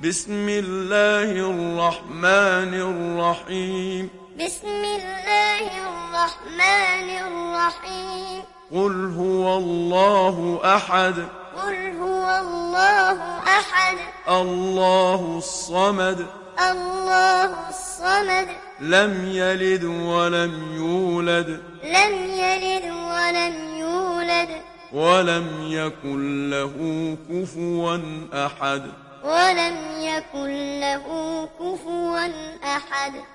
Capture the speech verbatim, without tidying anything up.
بسم الله الرحمن الرحيم بسم الله الرحمن الرحيم قل هو الله أحد قل هو الله أحد الله الصمد الله الصمد لم يلد ولم يولد لم يلد ولم يولد ولم يكن له كفوا أحد ولم يكن له كفوا أحد